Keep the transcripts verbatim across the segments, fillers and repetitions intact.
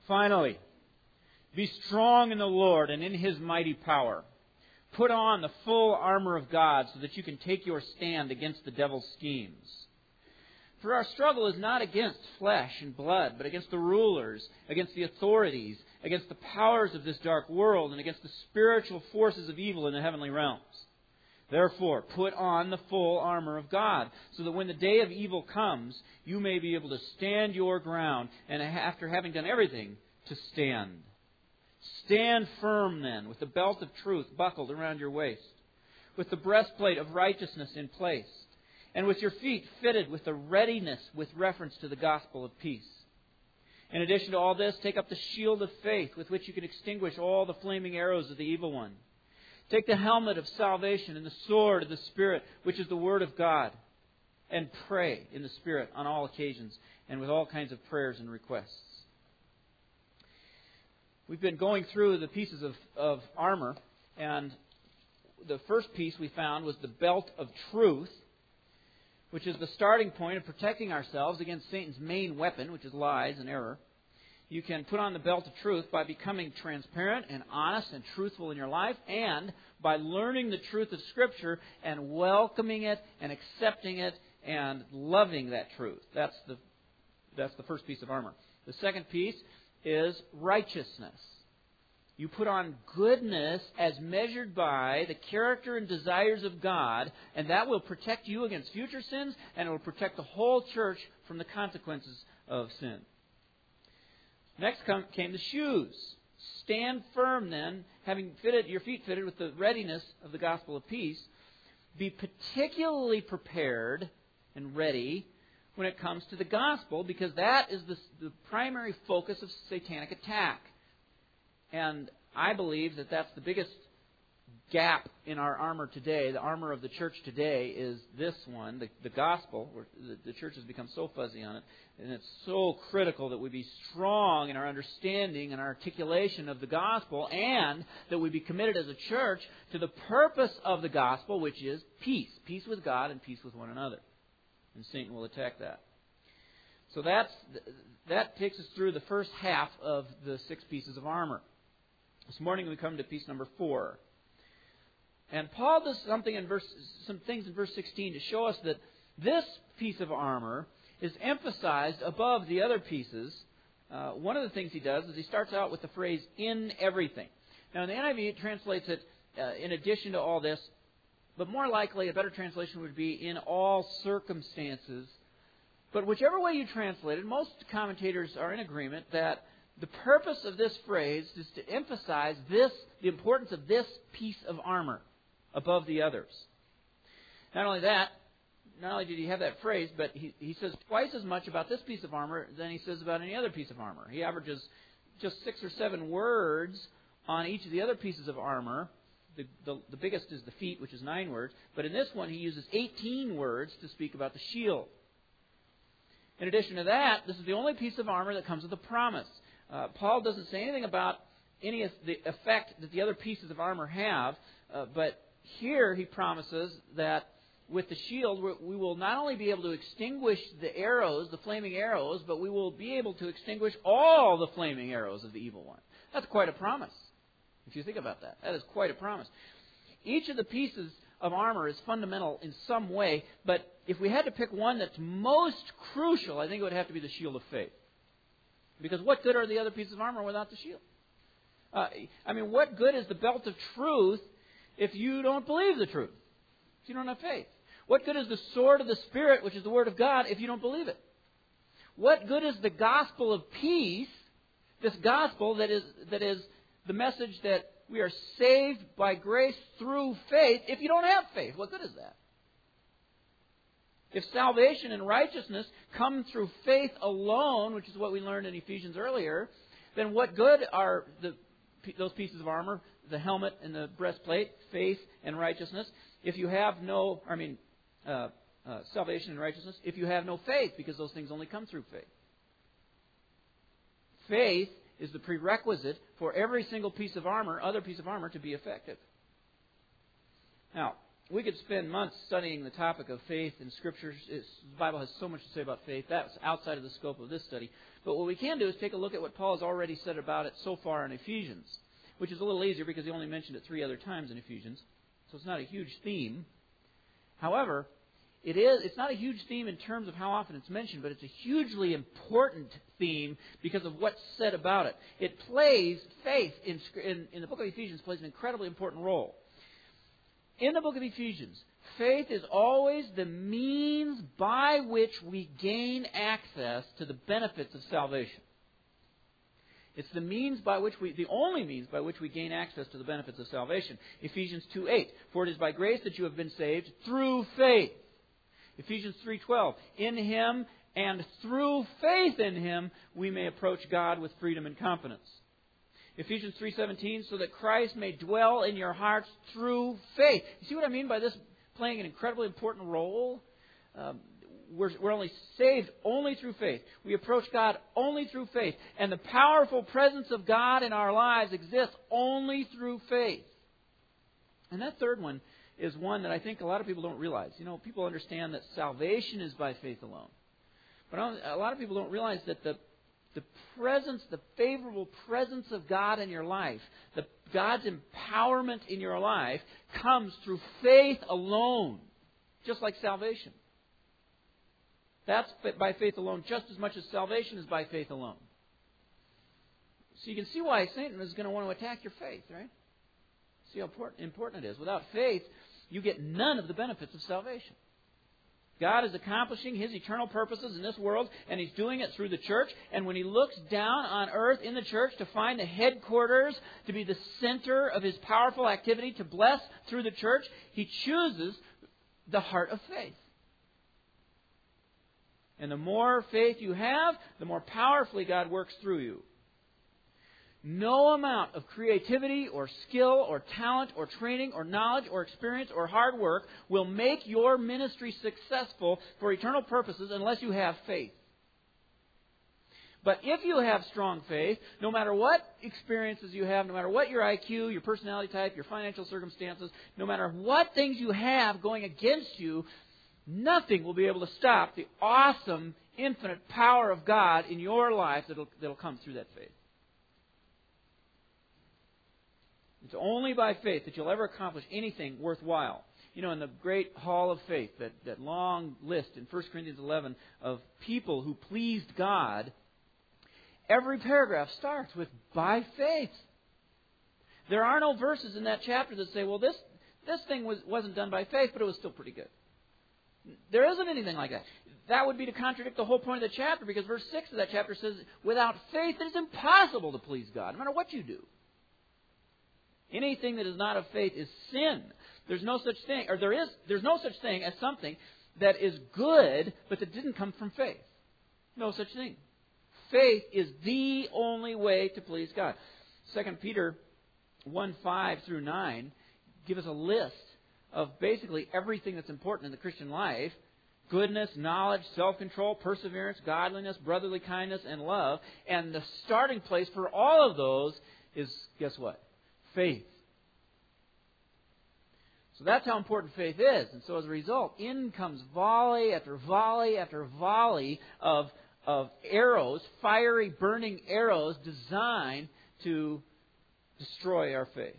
Finally, be strong in the Lord and in His mighty power. Put on the full armor of God so that you can take your stand against the devil's schemes. For our struggle is not against flesh and blood, but against the rulers, against the authorities, against the powers of this dark world, and against the spiritual forces of evil in the heavenly realms. Therefore, put on the full armor of God, so that when the day of evil comes, you may be able to stand your ground, and after having done everything, to stand. Stand firm then, with the belt of truth buckled around your waist, with the breastplate of righteousness in place, and with your feet fitted with the readiness with reference to the gospel of peace. In addition to all this, take up the shield of faith, with which you can extinguish all the flaming arrows of the evil one. Take the helmet of salvation and the sword of the Spirit, which is the Word of God, and pray in the Spirit on all occasions and with all kinds of prayers and requests. We've been going through the pieces of, of armor, and the first piece we found was the belt of truth, which is the starting point of protecting ourselves against Satan's main weapon, which is lies and error. You can put on the belt of truth by becoming transparent and honest and truthful in your life, and by learning the truth of Scripture and welcoming it and accepting it and loving that truth. That's the, that's the first piece of armor. The second piece is righteousness. You put on goodness as measured by the character and desires of God, and that will protect you against future sins, and it will protect the whole church from the consequences of sin. Next came the shoes. Stand firm then, having fitted your feet fitted with the readiness of the gospel of peace. Be particularly prepared and ready when it comes to the gospel, because that is the, the primary focus of satanic attack. And I believe that that's the biggest gap in our armor today. The armor of the church today is this one, the, the gospel. Where the, the church has become so fuzzy on it. And it's so critical that we be strong in our understanding and our articulation of the gospel, and that we be committed as a church to the purpose of the gospel, which is peace. Peace with God and peace with one another. And Satan will attack that. So that's that takes us through the first half of the six pieces of armor. This morning we come to piece number four. And Paul does something in verse, some things in verse sixteen to show us that this piece of armor is emphasized above the other pieces. Uh, one of the things he does is he starts out with the phrase, in everything. Now in the N I V it translates it, uh, in addition to all this, but more likely a better translation would be, in all circumstances. But whichever way you translate it, most commentators are in agreement that the purpose of this phrase is to emphasize this, the importance of this piece of armor above the others. Not only that, not only did he have that phrase, but he, he says twice as much about this piece of armor than he says about any other piece of armor. He averages just six or seven words on each of the other pieces of armor. The, the, the biggest is the feet, which is nine words. But in this one, he uses eighteen words to speak about the shield. In addition to that, this is the only piece of armor that comes with a promise. Uh, Paul doesn't say anything about any of the effect that the other pieces of armor have, uh, but here he promises that with the shield, we will not only be able to extinguish the arrows, the flaming arrows, but we will be able to extinguish all the flaming arrows of the evil one. That's quite a promise, if you think about that. That is quite a promise. Each of the pieces of armor is fundamental in some way, but if we had to pick one that's most crucial, I think it would have to be the shield of faith. Because what good are the other pieces of armor without the shield? Uh, I mean, what good is the belt of truth if you don't believe the truth? If you don't have faith? What good is the sword of the Spirit, which is the Word of God, if you don't believe it? What good is the gospel of peace, this gospel that is that is the message that we are saved by grace through faith, if you don't have faith? What good is that? If salvation and righteousness come through faith alone, which is what we learned in Ephesians earlier, then what good are the, those pieces of armor, the helmet and the breastplate, faith and righteousness, if you have no, I mean, uh, uh, salvation and righteousness, if you have no faith, because those things only come through faith. Faith is the prerequisite for every single piece of armor, other piece of armor, to be effective. Now, we could spend months studying the topic of faith in Scriptures. It's, the Bible has so much to say about faith. That's outside of the scope of this study. But what we can do is take a look at what Paul has already said about it so far in Ephesians, which is a little easier because he only mentioned it three other times in Ephesians. So it's not a huge theme. However, it is, it's not a huge theme in terms of how often it's mentioned, but it's a hugely important theme because of what's said about it. It plays, faith in, in, in the book of Ephesians plays an incredibly important role. In the book of Ephesians, faith is always the means by which we gain access to the benefits of salvation. It's the means by which we, the only means by which we gain access to the benefits of salvation. Ephesians two eight, for it is by grace that you have been saved through faith. Ephesians three twelve, in Him and through faith in Him we may approach God with freedom and confidence. Ephesians three seventeen, so that Christ may dwell in your hearts through faith. You see what I mean by this playing an incredibly important role? Um, we're, we're only saved only through faith. We approach God only through faith. And the powerful presence of God in our lives exists only through faith. And that third one is one that I think a lot of people don't realize. You know, people understand that salvation is by faith alone. But a lot of people don't realize that the The presence, the favorable presence of God in your life, the God's empowerment in your life comes through faith alone, just like salvation. That's by faith alone, just as much as salvation is by faith alone. So you can see why Satan is going to want to attack your faith, right? See how important it is. Without faith, you get none of the benefits of salvation. God is accomplishing His eternal purposes in this world, and He's doing it through the church. And when He looks down on earth in the church to find the headquarters, to be the center of His powerful activity, to bless through the church, He chooses the heart of faith. And the more faith you have, the more powerfully God works through you. No amount of creativity or skill or talent or training or knowledge or experience or hard work will make your ministry successful for eternal purposes unless you have faith. But if you have strong faith, no matter what experiences you have, no matter what your I Q, your personality type, your financial circumstances, no matter what things you have going against you, nothing will be able to stop the awesome, infinite power of God in your life that'll, that'll come through that faith. It's only by faith that you'll ever accomplish anything worthwhile. You know, in the great hall of faith, that, that long list in First Corinthians eleven of people who pleased God, every paragraph starts with, by faith. There are no verses in that chapter that say, well, this, this thing was, wasn't done by faith, but it was still pretty good. There isn't anything like that. That would be to contradict the whole point of the chapter, because verse six of that chapter says, without faith it is impossible to please God, no matter what you do. Anything that is not of faith is sin. There's no such thing, or there is, there's no such thing as something that is good, but that didn't come from faith. No such thing. Faith is the only way to please God. Second Peter one, five through nine give us a list of basically everything that's important in the Christian life. Goodness, knowledge, self-control, perseverance, godliness, brotherly kindness, and love. And the starting place for all of those is, guess what? Faith. So that's how important faith is. And so as a result, in comes volley after volley after volley of, of arrows, fiery, burning arrows designed to destroy our faith.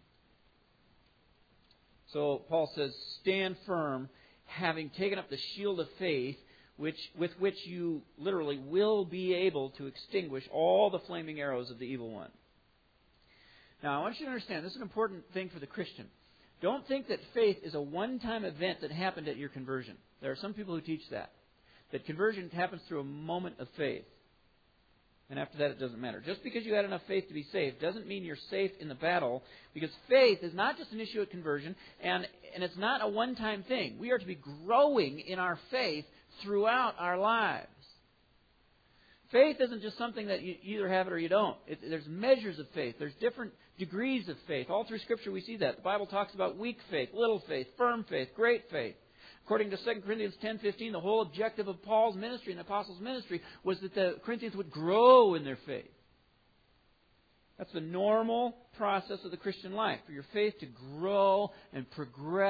So Paul says, stand firm, having taken up the shield of faith, which with which you literally will be able to extinguish all the flaming arrows of the evil one. Now, I want you to understand, this is an important thing for the Christian. Don't think that faith is a one-time event that happened at your conversion. There are some people who teach that. That conversion happens through a moment of faith. And after that, it doesn't matter. Just because you had enough faith to be saved doesn't mean you're safe in the battle, because faith is not just an issue at conversion, and, and it's not a one-time thing. We are to be growing in our faith throughout our lives. Faith isn't just something that you either have it or you don't. It, there's measures of faith. There's different degrees of faith. All through Scripture we see that. The Bible talks about weak faith, little faith, firm faith, great faith. According to Second Corinthians ten fifteen, the whole objective of Paul's ministry and the apostles' ministry was that the Corinthians would grow in their faith. That's the normal process of the Christian life, for your faith to grow and progress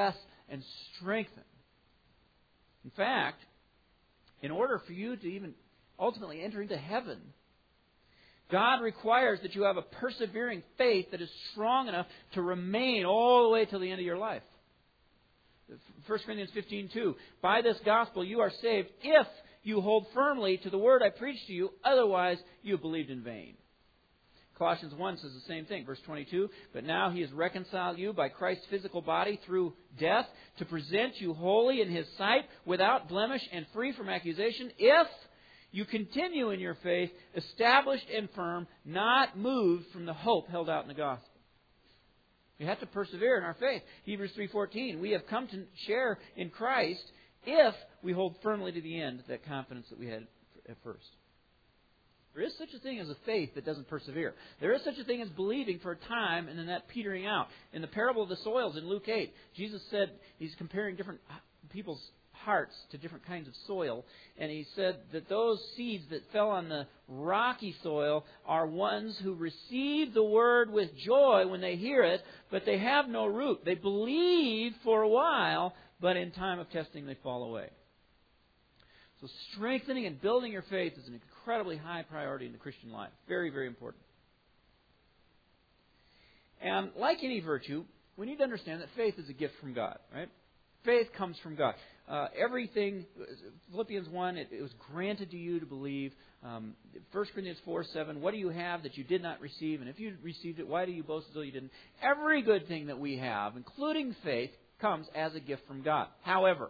and strengthen. In fact, in order for you to even ultimately enter into heaven, God requires that you have a persevering faith that is strong enough to remain all the way till the end of your life. First Corinthians fifteen two, by this gospel you are saved if you hold firmly to the word I preached to you, otherwise you have believed in vain. Colossians one says the same thing, verse twenty-two, but now He has reconciled you by Christ's physical body through death to present you holy in His sight, without blemish and free from accusation, if you continue in your faith, established and firm, not moved from the hope held out in the gospel. We have to persevere in our faith. Hebrews three fourteen, we have come to share in Christ if we hold firmly to the end that confidence that we had at first. There is such a thing as a faith that doesn't persevere. There is such a thing as believing for a time and then that petering out. In the parable of the soils in Luke eight, Jesus said, He's comparing different people's hearts to different kinds of soil. And He said that those seeds that fell on the rocky soil are ones who receive the word with joy when they hear it, but they have no root. They believe for a while, but in time of testing they fall away. So strengthening and building your faith is an incredibly high priority in the Christian life. Very, very important. And like any virtue, we need to understand that faith is a gift from God, right? Faith comes from God. Uh, everything, Philippians one, it, it was granted to you to believe. Um, First Corinthians four seven, what do you have that you did not receive? And if you received it, why do you boast as though you didn't? Every good thing that we have, including faith, comes as a gift from God. However,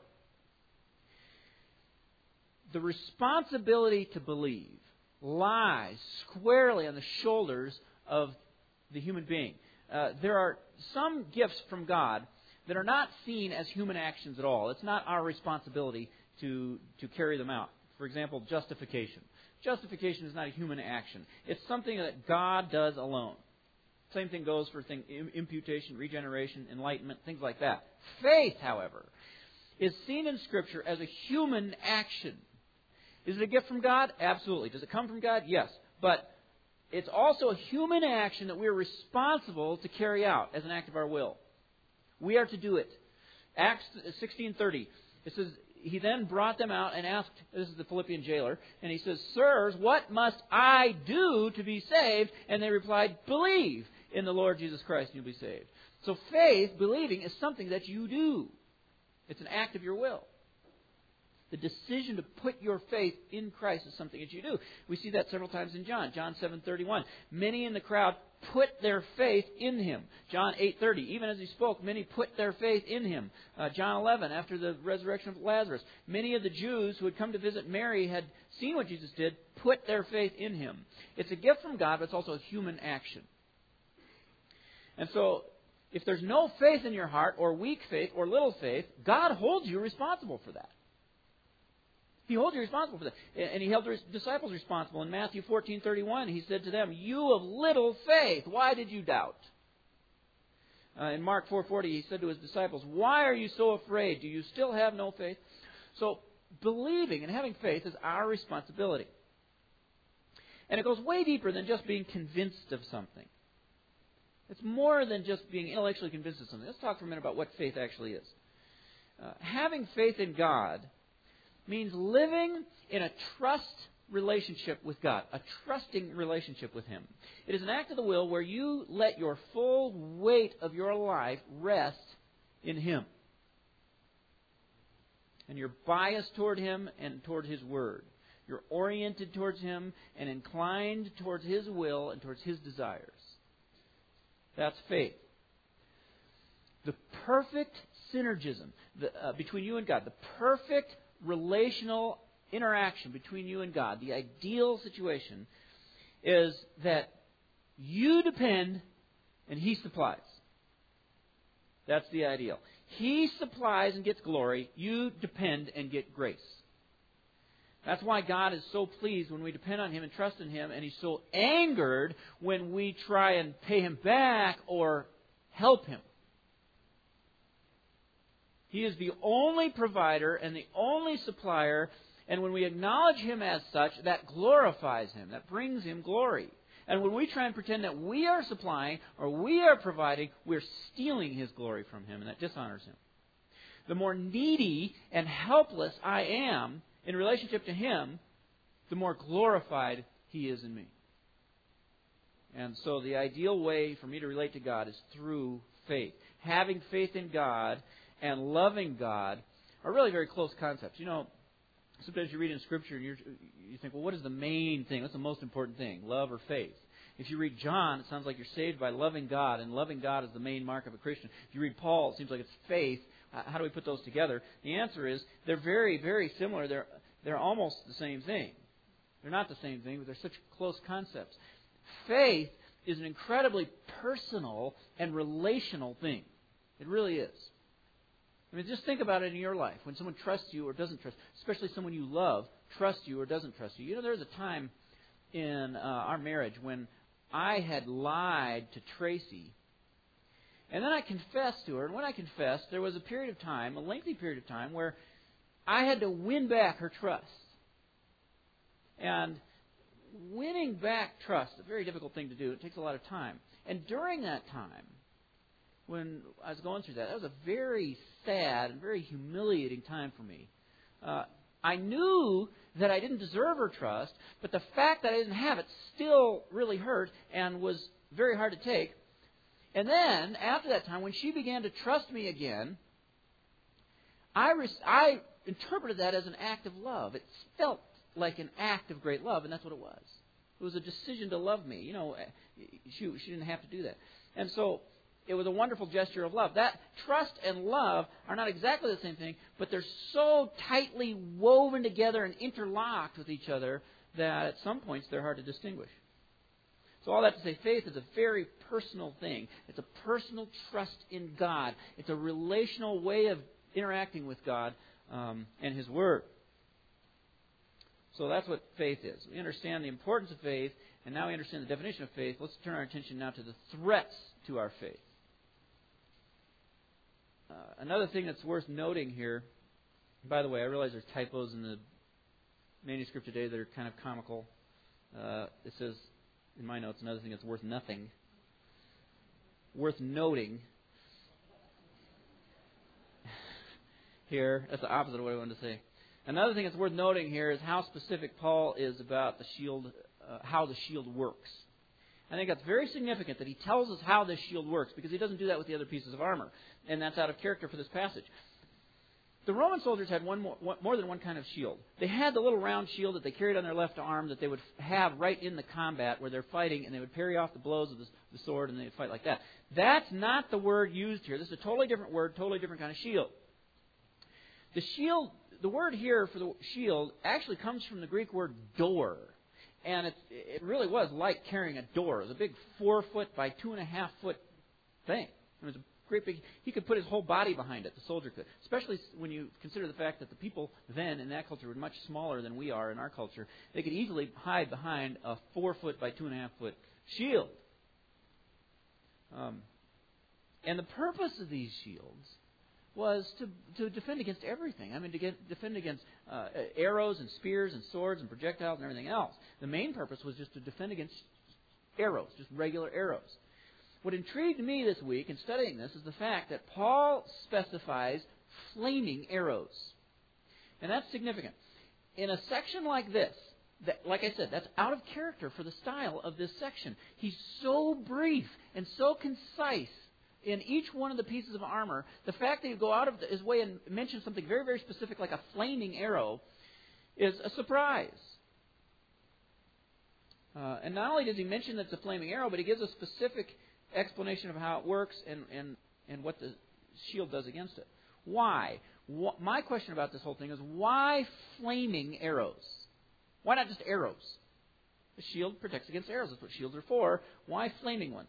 the responsibility to believe lies squarely on the shoulders of the human being. Uh, there are some gifts from God that are not seen as human actions at all. It's not our responsibility to, to carry them out. For example, justification. Justification is not a human action. It's something that God does alone. Same thing goes for thing, imputation, regeneration, enlightenment, things like that. Faith, however, is seen in Scripture as a human action. Is it a gift from God? Absolutely. Does it come from God? Yes. But it's also a human action that we're responsible to carry out as an act of our will. We are to do it. Acts sixteen thirty. It says, He then brought them out and asked, this is the Philippian jailer, and he says, Sirs, what must I do to be saved? And they replied, believe in the Lord Jesus Christ and you'll be saved. So faith, believing, is something that you do. It's an act of your will. The decision to put your faith in Christ is something that you do. We see that several times in John. John seven thirty-one. Many in the crowd put their faith in Him. John eight thirty. Even as He spoke, many put their faith in Him. Uh, John eleven, after the resurrection of Lazarus. Many of the Jews who had come to visit Mary had seen what Jesus did, put their faith in Him. It's a gift from God, but it's also a human action. And so, if there's no faith in your heart, or weak faith, or little faith, God holds you responsible for that. He holds you responsible for that. And He held the disciples responsible. In Matthew fourteen thirty-one, He said to them, you of little faith, why did you doubt? Uh, in Mark four forty, He said to His disciples, why are you so afraid? Do you still have no faith? So, believing and having faith is our responsibility. And it goes way deeper than just being convinced of something. It's more than just being intellectually convinced of something. Let's talk for a minute about what faith actually is. Uh, having faith in God means living in a trust relationship with God, a trusting relationship with Him. It is an act of the will where you let your full weight of your life rest in Him. And you're biased toward Him and toward His Word. You're oriented towards Him and inclined towards His will and towards His desires. That's faith. The perfect synergism the, uh, between you and God, the perfect relational interaction between you and God, the ideal situation, is that you depend and He supplies. That's the ideal. He supplies and gets glory. You depend and get grace. That's why God is so pleased when we depend on Him and trust in Him, and He's so angered when we try and pay Him back or help Him. He is the only provider and the only supplier, and when we acknowledge Him as such, that glorifies Him, that brings Him glory. And when we try and pretend that we are supplying or we are providing, we're stealing His glory from Him, and that dishonors Him. the more needy and helpless I am in relationship to Him, the more glorified He is in me. And so the ideal way for me to relate to God is through faith. Having faith in God and loving God are really very close concepts. You know, sometimes you read in Scripture and you're, you think, well, what is the main thing? What's the most important thing? Love or faith? If you read John, it sounds like you're saved by loving God, and loving God is the main mark of a Christian. If you read Paul, it seems like it's faith. How do we put those together? The answer is they're very, very similar. They're, they're almost the same thing. They're not the same thing, but they're such close concepts. Faith is an incredibly personal and relational thing. It really is. I mean, just think about it in your life. When someone trusts you or doesn't trust, especially someone you love, trusts you or doesn't trust you. You know, there was a time in uh, our marriage when I had lied to Tracy, and then I confessed to her. And when I confessed, there was a period of time, a lengthy period of time, where I had to win back her trust. And winning back trust is a very difficult thing to do. It takes a lot of time. And during that time, when I was going through that, that was a very sad and very humiliating time for me. Uh, I knew that I didn't deserve her trust, but the fact that I didn't have it still really hurt and was very hard to take. And then, after that time, when she began to trust me again, I, res- I interpreted that as an act of love. It felt like an act of great love, and that's what it was. It was a decision to love me. You know, she, she didn't have to do that. And so it was a wonderful gesture of love. That trust and love are not exactly the same thing, but they're so tightly woven together and interlocked with each other that at some points they're hard to distinguish. So all that to say, faith is a very personal thing. It's a personal trust in God. It's a relational way of interacting with God um, and His Word. So that's what faith is. We understand the importance of faith, and now we understand the definition of faith. Let's turn our attention now to the threats to our faith. Uh, another thing that's worth noting here, by the way, I realize there's typos in the manuscript today that are kind of comical. Uh, it says, in my notes, another thing that's worth nothing. Worth noting here. That's the opposite of what I wanted to say. Another thing that's worth noting here is how specific Paul is about the shield, uh, how the shield works. I think that's very significant that he tells us how this shield works, because he doesn't do that with the other pieces of armor, and that's out of character for this passage. The Roman soldiers had one more, one, more than one kind of shield. They had the little round shield that they carried on their left arm that they would have right in the combat where they're fighting, and they would parry off the blows of the, the sword, and they would fight like that. That's not the word used here. This is a totally different word, totally different kind of shield. The shield, the word here for the shield actually comes from the Greek word door. And it, it really was like carrying a door. It was a big four foot by two and a half foot thing. It was a great big. He could put his whole body behind it. The soldier could, especially when you consider the fact that the people then in that culture were much smaller than we are in our culture. They could easily hide behind a four foot by two and a half foot shield. Um, and the purpose of these shields was to to defend against everything. I mean, to get, defend against uh, arrows and spears and swords and projectiles and everything else. The main purpose was just to defend against arrows, just regular arrows. What intrigued me this week in studying this is the fact that Paul specifies flaming arrows. And that's significant. In a section like this, that, like I said, that's out of character for the style of this section. He's so brief and so concise in each one of the pieces of armor. The fact that he go out of his way and mention something very, very specific like a flaming arrow is a surprise. Uh, and not only does he mention that it's a flaming arrow, but he gives a specific explanation of how it works and, and, and what the shield does against it. Why? What, my question about this whole thing is, why flaming arrows? Why not just arrows? The shield protects against arrows. That's what shields are for. Why flaming ones?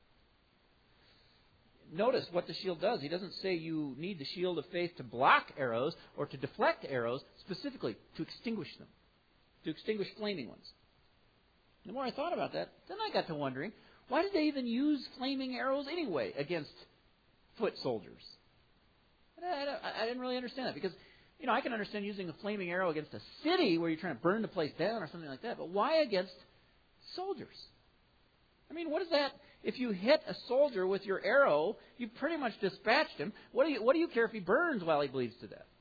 Notice what the shield does. He doesn't say you need the shield of faith to block arrows or to deflect arrows, specifically to extinguish them, to extinguish flaming ones. The more I thought about that, then I got to wondering, why did they even use flaming arrows anyway against foot soldiers? I, I, I didn't really understand that, because, you know, I can understand using a flaming arrow against a city where you're trying to burn the place down or something like that, but why against soldiers? I mean, what is that? If you hit a soldier with your arrow, you've pretty much dispatched him. What do you, what do you care if he burns while he bleeds to death?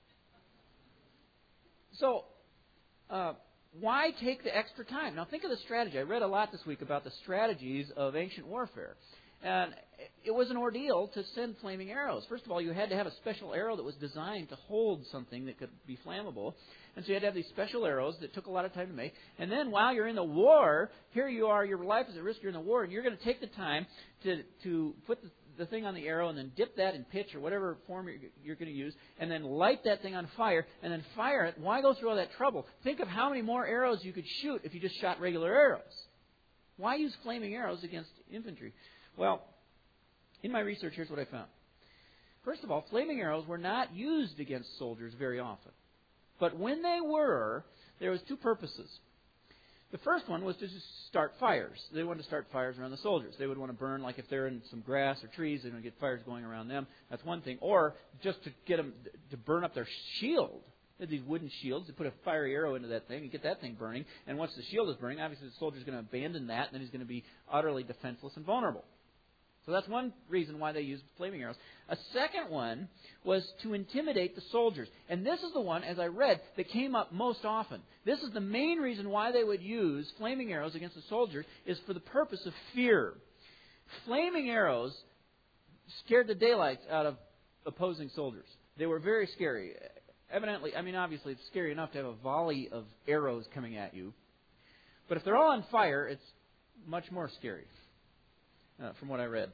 So, uh, why take the extra time? Now, think of the strategy. I read a lot this week about the strategies of ancient warfare. And it was an ordeal to send flaming arrows. First of all, you had to have a special arrow that was designed to hold something that could be flammable. And so you had to have these special arrows that took a lot of time to make. And then while you're in the war, here you are, your life is at risk, you're in the war, and you're going to take the time to, to put the, the thing on the arrow and then dip that in pitch or whatever form you're, you're going to use, and then light that thing on fire, and then fire it. Why go through all that trouble? Think of how many more arrows you could shoot if you just shot regular arrows. Why use flaming arrows against infantry? Well, in my research, here's what I found. First of all, flaming arrows were not used against soldiers very often. But when they were, there was two purposes. The first one was to just start fires. They wanted to start fires around the soldiers. They would want to burn, like if they're in some grass or trees, they want to get fires going around them. That's one thing. Or just to get them to burn up their shield. They had these wooden shields. They put a fiery arrow into that thing and get that thing burning. And once the shield is burning, obviously the soldier's going to abandon that, and then he's going to be utterly defenseless and vulnerable. So that's one reason why they used flaming arrows. A second one was to intimidate the soldiers. And this is the one, as I read, that came up most often. This is the main reason why they would use flaming arrows against the soldiers, is for the purpose of fear. Flaming arrows scared the daylights out of opposing soldiers. They were very scary. Evidently, I mean, obviously it's scary enough to have a volley of arrows coming at you. But if they're all on fire, it's much more scary. Uh, from what I read,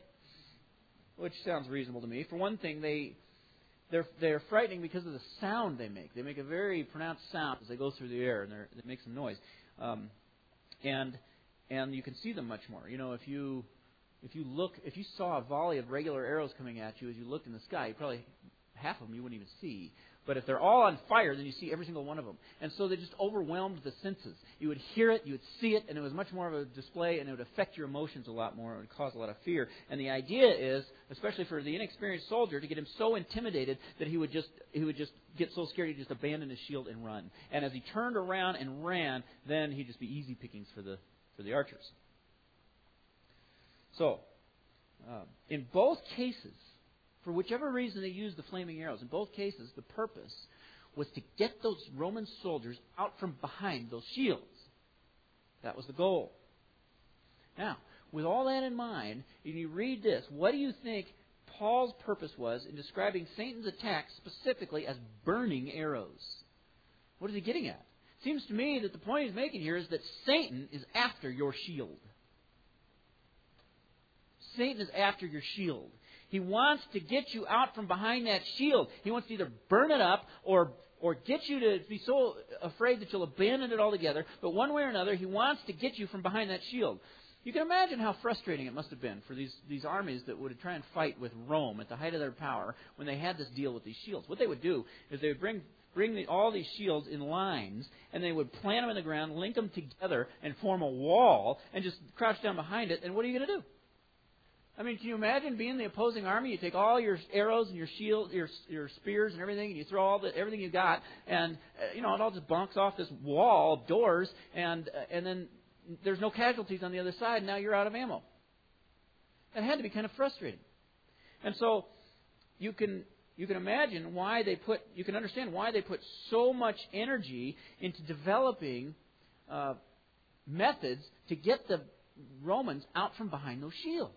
which sounds reasonable to me. For one thing, they they're they're frightening because of the sound they make. They make a very pronounced sound as they go through the air, and they make some noise. Um, and and you can see them much more. You know, if you if you look if you saw a volley of regular arrows coming at you as you looked in the sky, you probably half of them you wouldn't even see. But if they're all on fire, then you see every single one of them. And so they just overwhelmed the senses. You would hear it, you would see it, and it was much more of a display, and it would affect your emotions a lot more. It would cause a lot of fear. And the idea is, especially for the inexperienced soldier, to get him so intimidated that he would just he would just get so scared he'd just abandon his shield and run. And as he turned around and ran, then he'd just be easy pickings for the for the archers. So, uh, in both cases, for whichever reason they used the flaming arrows, in both cases, the purpose was to get those Roman soldiers out from behind those shields. That was the goal. Now, with all that in mind, and you read this, what do you think Paul's purpose was in describing Satan's attack specifically as burning arrows? What is he getting at? It seems to me that the point he's making here is that Satan is after your shield. Satan is after your shield. He wants to get you out from behind that shield. He wants to either burn it up or or get you to be so afraid that you'll abandon it altogether. But one way or another, he wants to get you from behind that shield. You can imagine how frustrating it must have been for these, these armies that would try and fight with Rome at the height of their power when they had this deal with these shields. What they would do is they would bring bring the, all these shields in lines, and they would plant them in the ground, link them together, and form a wall, and just crouch down behind it. And what are you going to do? I mean, can you imagine being the opposing army? You take all your arrows and your shields, your your spears and everything, and you throw all the everything you got, and uh, you know it all just bonks off this wall of doors, and uh, and then there's no casualties on the other side. And now you're out of ammo. That had to be kind of frustrating. And so you can you can imagine why they put you can understand why they put so much energy into developing uh, methods to get the Romans out from behind those shields.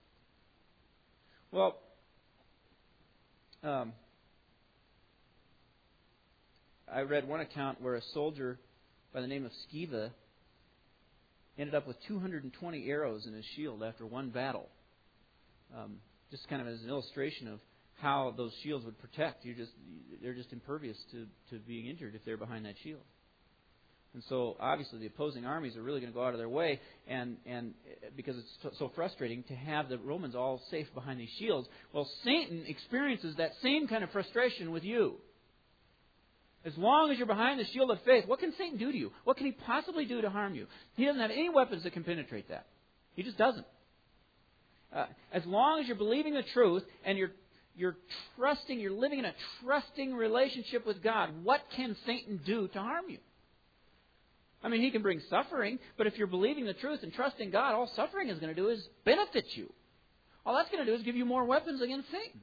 Well, um, I read one account where a soldier by the name of Sceva ended up with two hundred twenty arrows in his shield after one battle. Um, just kind of as an illustration of how those shields would protect. You're just they're just impervious to, to being injured if they're behind that shield. And so, obviously, the opposing armies are really going to go out of their way, and, and because it's so frustrating to have the Romans all safe behind these shields. Well, Satan experiences that same kind of frustration with you. As long as you're behind the shield of faith, what can Satan do to you? What can he possibly do to harm you? He doesn't have any weapons that can penetrate that. He just doesn't. Uh, as long as you're believing the truth and you're you're trusting, you're living in a trusting relationship with God, what can Satan do to harm you? I mean, He can bring suffering, but if you're believing the truth and trusting God, all suffering is going to do is benefit you. All that's going to do is give you more weapons against Satan.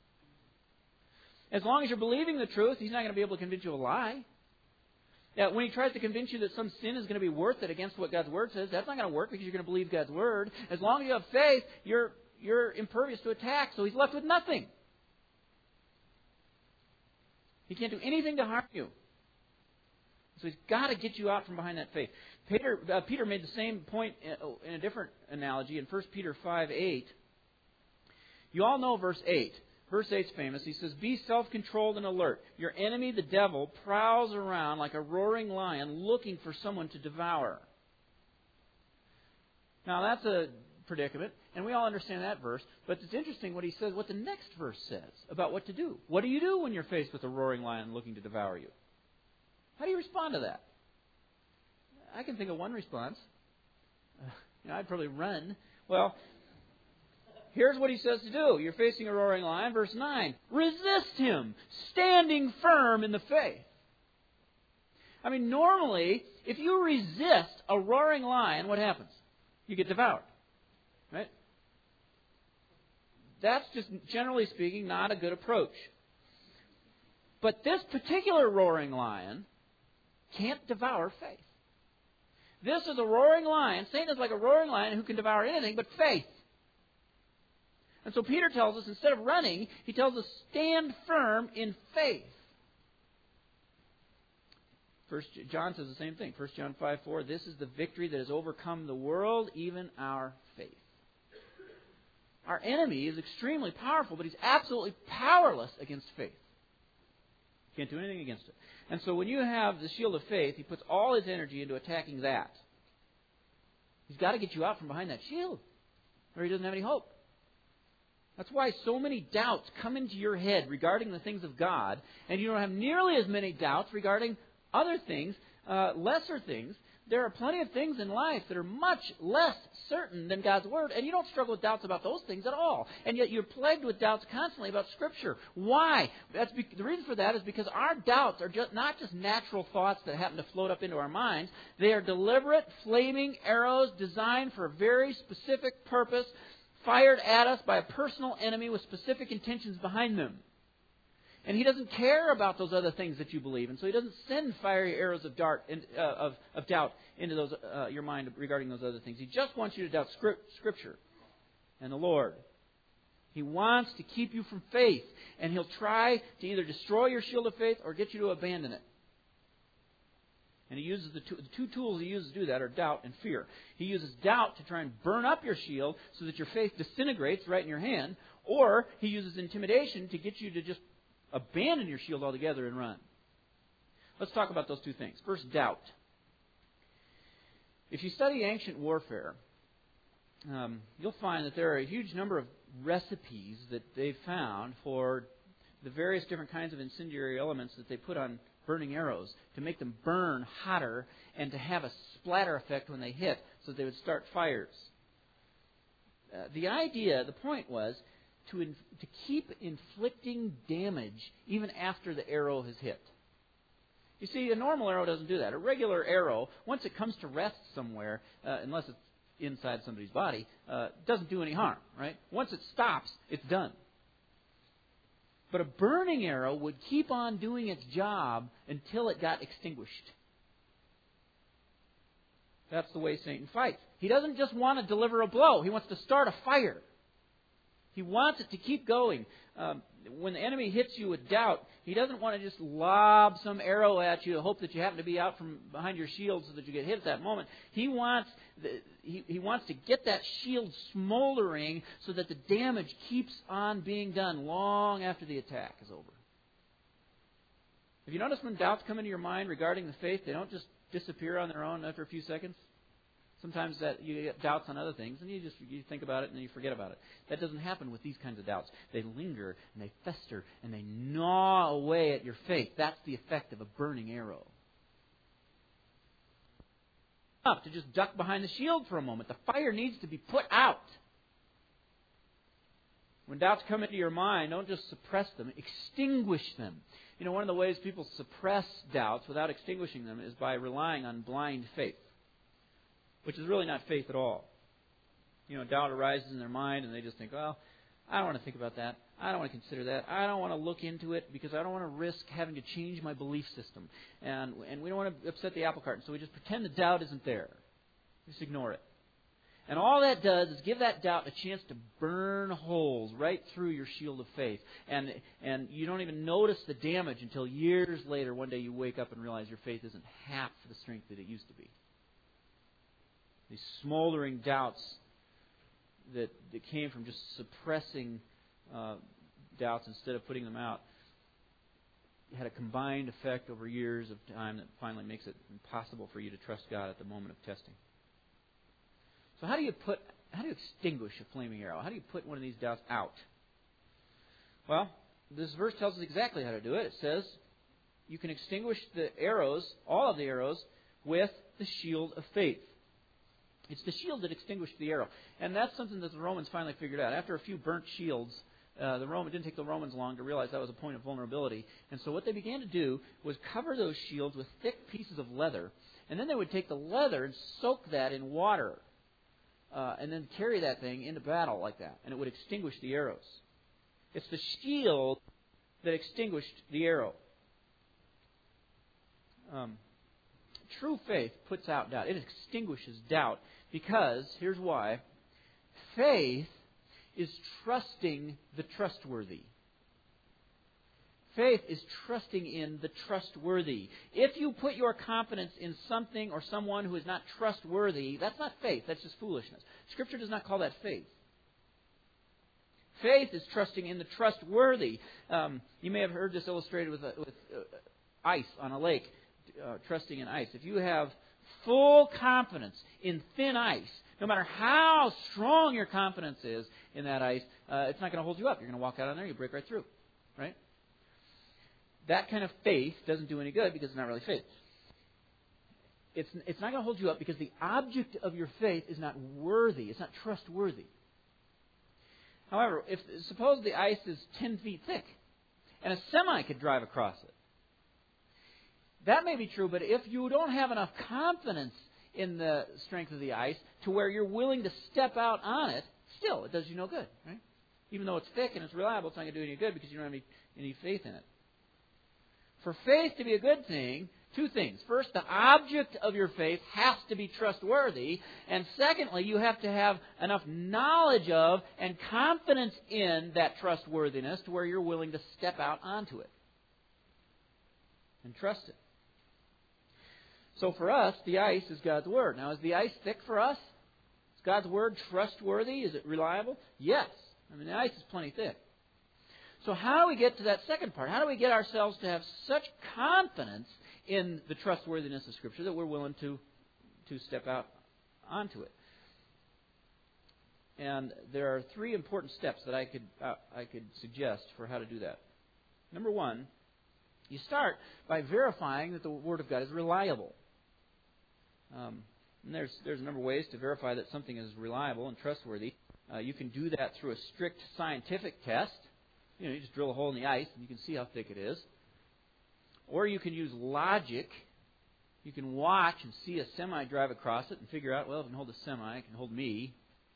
As long as you're believing the truth, he's not going to be able to convince you of a lie. Yeah, when he tries to convince you that some sin is going to be worth it against what God's Word says, that's not going to work because you're going to believe God's Word. As long as you have faith, you're you're impervious to attack, so he's left with nothing. He can't do anything to harm you. So he's got to get you out from behind that faith. Peter, uh, Peter made the same point in a different analogy in First Peter five eight. You all know verse eight. Verse eight is famous. He says, "Be self-controlled and alert. Your enemy, the devil, prowls around like a roaring lion looking for someone to devour." Now, that's a predicament, and we all understand that verse. But it's interesting what he says, what the next verse says about what to do. What do you do when you're faced with a roaring lion looking to devour you? How do you respond to that? I can think of one response. Uh, you know, I'd probably run. Well, here's what he says to do. You're facing a roaring lion. Verse nine. Resist him, standing firm in the faith. I mean, normally, if you resist a roaring lion, what happens? You get devoured. Right? That's just, generally speaking, not a good approach. But this particular roaring lion can't devour faith. This is a roaring lion. Satan is like a roaring lion who can devour anything but faith. And so Peter tells us, instead of running, he tells us, stand firm in faith. First John says the same thing. First John five four, this is the victory that has overcome the world, even our faith. Our enemy is extremely powerful, but he's absolutely powerless against faith. Can't do anything against it. And so when you have the shield of faith, he puts all his energy into attacking that. He's got to get you out from behind that shield, or he doesn't have any hope. That's why so many doubts come into your head regarding the things of God, and you don't have nearly as many doubts regarding other things, uh, lesser things. There are plenty of things in life that are much less certain than God's Word, and you don't struggle with doubts about those things at all. And yet you're plagued with doubts constantly about Scripture. Why? That's be- the reason for that is because our doubts are just not just natural thoughts that happen to float up into our minds. They are deliberate, flaming arrows designed for a very specific purpose, fired at us by a personal enemy with specific intentions behind them. And he doesn't care about those other things that you believe, and so he doesn't send fiery arrows of dart in, uh, of, of doubt into those uh, your mind regarding those other things. He just wants you to doubt script, Scripture and the Lord. He wants to keep you from faith, and he'll try to either destroy your shield of faith or get you to abandon it. And he uses the two, the two tools he uses to do that are doubt and fear. He uses doubt to try and burn up your shield so that your faith disintegrates right in your hand, or he uses intimidation to get you to just abandon your shield altogether and run. Let's talk about those two things. First, doubt. If you study ancient warfare, um, you'll find that there are a huge number of recipes that they've found for the various different kinds of incendiary elements that they put on burning arrows to make them burn hotter and to have a splatter effect when they hit so that they would start fires. Uh, the idea, the point was, To, in, to keep inflicting damage even after the arrow has hit. You see, a normal arrow doesn't do that. A regular arrow, once it comes to rest somewhere, uh, unless it's inside somebody's body, uh, doesn't do any harm, right? Once it stops, it's done. But a burning arrow would keep on doing its job until it got extinguished. That's the way Satan fights. He doesn't just want to deliver a blow. He wants to start a fire. He wants it to keep going. Um, when the enemy hits you with doubt, he doesn't want to just lob some arrow at you to hope that you happen to be out from behind your shield so that you get hit at that moment. He wants the, he, he wants to get that shield smoldering so that the damage keeps on being done long after the attack is over. Have you noticed when doubts come into your mind regarding the faith, they don't just disappear on their own after a few seconds? Sometimes that you get doubts on other things, and you just you think about it and then you forget about it. That doesn't happen with these kinds of doubts. They linger and they fester and they gnaw away at your faith. That's the effect of a burning arrow. Up to just duck behind the shield for a moment. The fire needs to be put out. When doubts come into your mind, don't just suppress them, extinguish them. You know, one of the ways people suppress doubts without extinguishing them is by relying on blind faith, which is really not faith at all. You know, doubt arises in their mind and they just think, well, I don't want to think about that. I don't want to consider that. I don't want to look into it because I don't want to risk having to change my belief system. And and we don't want to upset the apple cart. So we just pretend the doubt isn't there. Just ignore it. And all that does is give that doubt a chance to burn holes right through your shield of faith. And and you don't even notice the damage until years later, one day you wake up and realize your faith isn't half the strength that it used to be. These smoldering doubts that, that came from just suppressing uh, doubts instead of putting them out had a combined effect over years of time that finally makes it impossible for you to trust God at the moment of testing. So how do you put, how do you extinguish a flaming arrow? How do you put one of these doubts out? Well, this verse tells us exactly how to do it. It says you can extinguish the arrows, all of the arrows, with the shield of faith. It's the shield that extinguished the arrow. And that's something that the Romans finally figured out. After a few burnt shields, uh, the Roman, it didn't take the Romans long to realize that was a point of vulnerability. And so what they began to do was cover those shields with thick pieces of leather. And then they would take the leather and soak that in water. Uh, and then carry that thing into battle like that. And it would extinguish the arrows. It's the shield that extinguished the arrow. Um, true faith puts out doubt. It extinguishes doubt because, here's why, faith is trusting the trustworthy. Faith is trusting in the trustworthy. If you put your confidence in something or someone who is not trustworthy, that's not faith. That's just foolishness. Scripture does not call that faith. Faith is trusting in the trustworthy. Um, you may have heard this illustrated with, uh, with uh, ice on a lake, uh, trusting in ice. If you have full confidence in thin ice, no matter how strong your confidence is in that ice, uh, it's not going to hold you up. You're going to walk out on there, you break right through. Right? That kind of faith doesn't do any good because it's not really faith. It's, it's not going to hold you up because the object of your faith is not worthy. It's not trustworthy. However, if suppose the ice is ten feet thick and a semi could drive across it. That may be true, but if you don't have enough confidence in the strength of the ice to where you're willing to step out on it, still, it does you no good. Right? Even though it's thick and it's reliable, it's not going to do any good because you don't have any, any faith in it. For faith to be a good thing, two things. First, the object of your faith has to be trustworthy. And secondly, you have to have enough knowledge of and confidence in that trustworthiness to where you're willing to step out onto it and trust it. So for us, the ice is God's Word. Now, is the ice thick for us? Is God's Word trustworthy? Is it reliable? Yes. I mean, the ice is plenty thick. So how do we get to that second part? How do we get ourselves to have such confidence in the trustworthiness of Scripture that we're willing to, to step out onto it? And there are three important steps that I could uh, I could suggest for how to do that. Number one, you start by verifying that the Word of God is reliable. Um, and there's there's a number of ways to verify that something is reliable and trustworthy. Uh, you can do that through a strict scientific test. You know, you just drill a hole in the ice and you can see how thick it is. Or you can use logic. You can watch and see a semi drive across it and figure out, well, if it can hold a semi, it can hold me.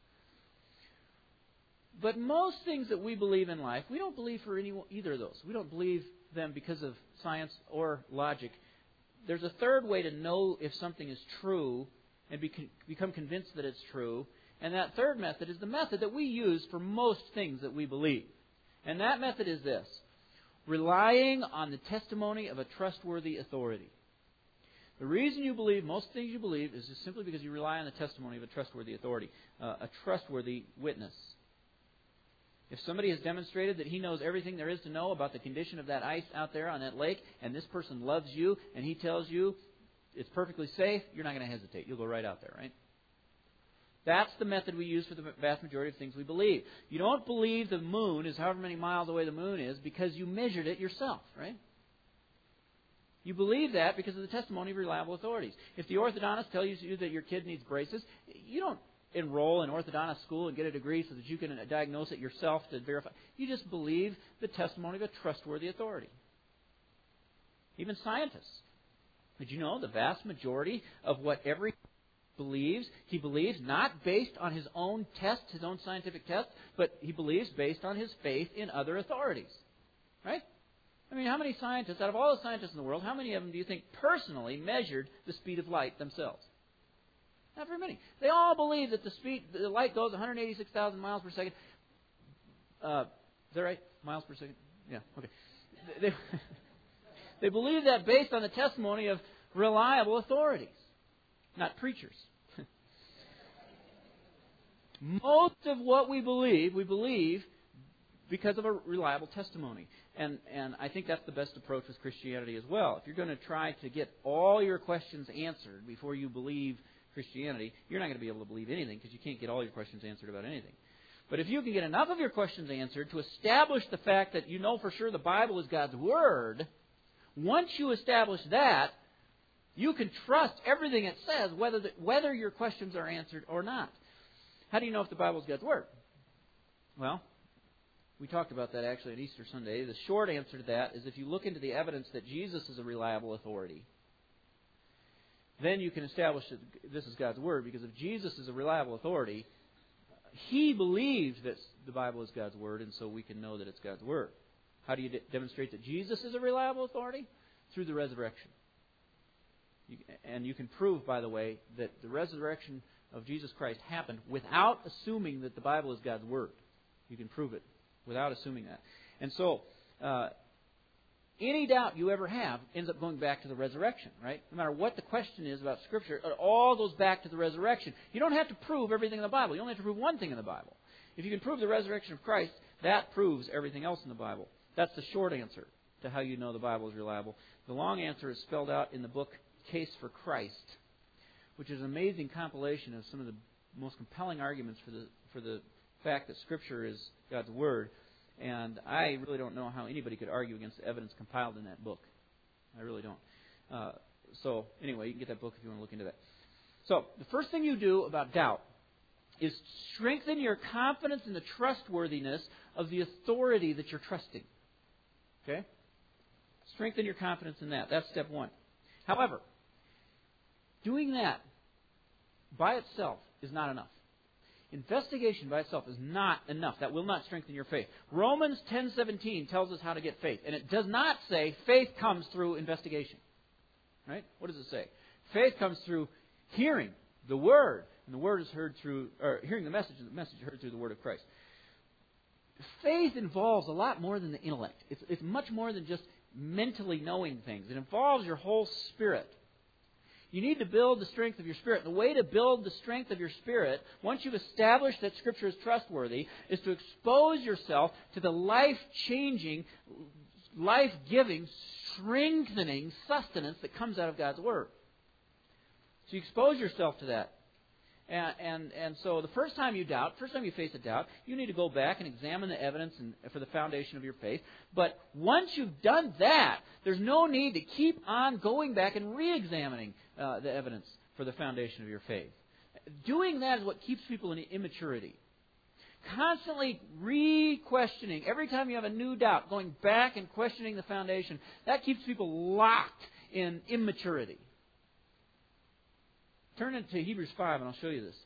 But most things that we believe in life, we don't believe for any either of those. We don't believe them because of science or logic. There's a third way to know if something is true and be, become convinced that it's true. And that third method is the method that we use for most things that we believe. And that method is this: relying on the testimony of a trustworthy authority. The reason you believe most things you believe is just simply because you rely on the testimony of a trustworthy authority, uh, a trustworthy witness. If somebody has demonstrated that he knows everything there is to know about the condition of that ice out there on that lake, and this person loves you, and he tells you it's perfectly safe, you're not going to hesitate. You'll go right out there, right? That's the method we use for the vast majority of things we believe. You don't believe the moon is however many miles away the moon is because you measured it yourself, right? You believe that because of the testimony of reliable authorities. If the orthodontist tells you that your kid needs braces, you don't enroll in orthodontist school and get a degree so that you can diagnose it yourself to verify. You just believe the testimony of a trustworthy authority. Even scientists. Did you know the vast majority of what every believes, he believes not based on his own test, his own scientific test, but he believes based on his faith in other authorities. Right? I mean, how many scientists, out of all the scientists in the world, how many of them do you think personally measured the speed of light themselves? Not very many. They all believe that the speed, the light goes one hundred eighty-six thousand miles per second. Uh, is that right? Miles per second? Yeah, okay. They, they believe that based on the testimony of reliable authorities, not preachers. Most of what we believe, we believe because of a reliable testimony. And and I think that's the best approach with Christianity as well. If you're going to try to get all your questions answered before you believe Christianity, you're not going to be able to believe anything because you can't get all your questions answered about anything. But if you can get enough of your questions answered to establish the fact that you know for sure the Bible is God's Word, once you establish that, you can trust everything it says, whether the, whether your questions are answered or not. How do you know if the Bible is God's Word? Well, we talked about that actually on Easter Sunday. The short answer to that is if you look into the evidence that Jesus is a reliable authority, then you can establish that this is God's Word, because if Jesus is a reliable authority, He believes that the Bible is God's Word, and so we can know that it's God's Word. How do you de- demonstrate that Jesus is a reliable authority? Through the resurrection. You, and you can prove, by the way, that the resurrection of Jesus Christ happened without assuming that the Bible is God's Word. You can prove it without assuming that. And so, uh, any doubt you ever have ends up going back to the resurrection, right? No matter what the question is about Scripture, it all goes back to the resurrection. You don't have to prove everything in the Bible. You only have to prove one thing in the Bible. If you can prove the resurrection of Christ, that proves everything else in the Bible. That's the short answer to how you know the Bible is reliable. The long answer is spelled out in the book Case for Christ, which is an amazing compilation of some of the most compelling arguments for the for the fact that Scripture is God's Word. And I really don't know how anybody could argue against the evidence compiled in that book. I really don't. Uh, so, anyway, you can get that book if you want to look into that. So, the first thing you do about doubt is strengthen your confidence in the trustworthiness of the authority that you're trusting. Okay? Strengthen your confidence in that. That's step one. However, doing that by itself is not enough. Investigation by itself is not enough. That will not strengthen your faith. Romans ten seventeen tells us how to get faith. And it does not say faith comes through investigation. Right? What does it say? Faith comes through hearing the Word. And the Word is heard through, or hearing the message, and the message is heard through the Word of Christ. Faith involves a lot more than the intellect. It's, it's much more than just mentally knowing things. It involves your whole spirit. You need to build the strength of your spirit. The way to build the strength of your spirit, once you've established that Scripture is trustworthy, is to expose yourself to the life-changing, life-giving, strengthening sustenance that comes out of God's Word. So you expose yourself to that. And, and and so the first time you doubt, first time you face a doubt, you need to go back and examine the evidence and, for the foundation of your faith. But once you've done that, there's no need to keep on going back and re-examining uh, the evidence for the foundation of your faith. Doing that is what keeps people in immaturity. Constantly re-questioning, every time you have a new doubt, going back and questioning the foundation, that keeps people locked in immaturity. Turn into Hebrews five, and I'll show you this.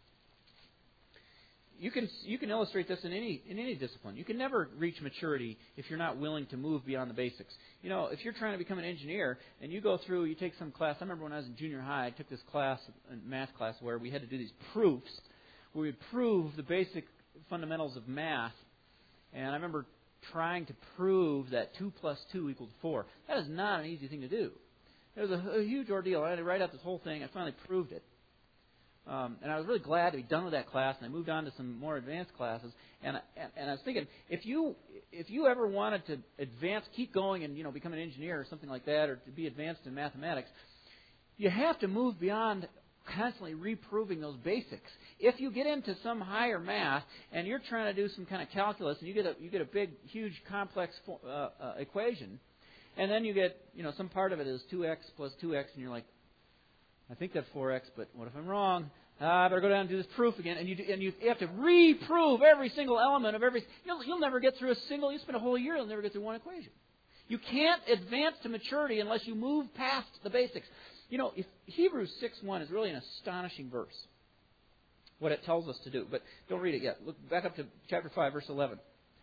You can you can illustrate this in any in any discipline. You can never reach maturity if you're not willing to move beyond the basics. You know, if you're trying to become an engineer and you go through, you take some class. I remember when I was in junior high, I took this class, a math class, where we had to do these proofs, where we would prove the basic fundamentals of math. And I remember trying to prove that two plus two equaled four. That is not an easy thing to do. It was a, a huge ordeal. I had to write out this whole thing. I finally proved it. Um, and I was really glad to be done with that class, and I moved on to some more advanced classes. And, and and I was thinking, if you if you ever wanted to advance, keep going, and you know become an engineer or something like that, or to be advanced in mathematics, you have to move beyond constantly reproving those basics. If you get into some higher math and you're trying to do some kind of calculus, and you get a you get a big, huge, complex uh, uh, equation, and then you get you know some part of it is two x plus two x, and you're like, I think that's four x, but what if I'm wrong? Ah, I better go down and do this proof again. And you do, and you have to reprove every single element of every... You'll, you'll never get through a single... You spend a whole year, you'll never get through one equation. You can't advance to maturity unless you move past the basics. You know, if Hebrews six one is really an astonishing verse, what it tells us to do. But don't read it yet. Look back up to chapter five, verse eleven.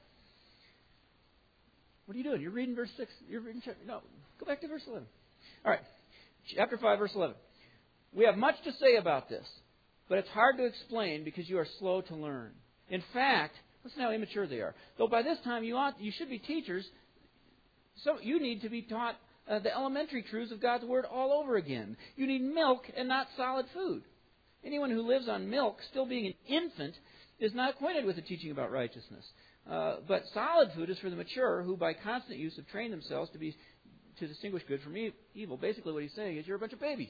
What are you doing? You're reading verse six. You're reading chapter... No, go back to verse eleven. All right, chapter five, verse eleven. We have much to say about this, but it's hard to explain because you are slow to learn. In fact, listen how immature they are. Though by this time you ought, you should be teachers, so you need to be taught uh, the elementary truths of God's Word all over again. You need milk and not solid food. Anyone who lives on milk, still being an infant, is not acquainted with the teaching about righteousness. Uh, but solid food is for the mature, who by constant use have trained themselves to be to distinguish good from e- evil. Basically what he's saying is you're a bunch of babies.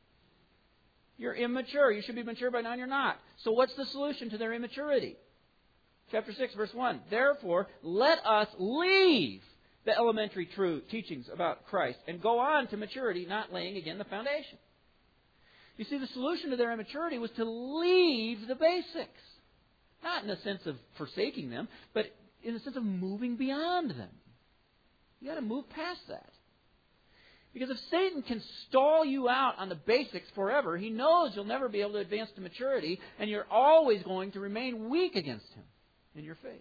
You're immature. You should be mature by now, and you're not. So what's the solution to their immaturity? Chapter six, verse one. Therefore, let us leave the elementary true teachings about Christ and go on to maturity, not laying again the foundation. You see, the solution to their immaturity was to leave the basics. Not in the sense of forsaking them, but in the sense of moving beyond them. You've got to move past that. Because if Satan can stall you out on the basics forever, he knows you'll never be able to advance to maturity, and you're always going to remain weak against him in your faith.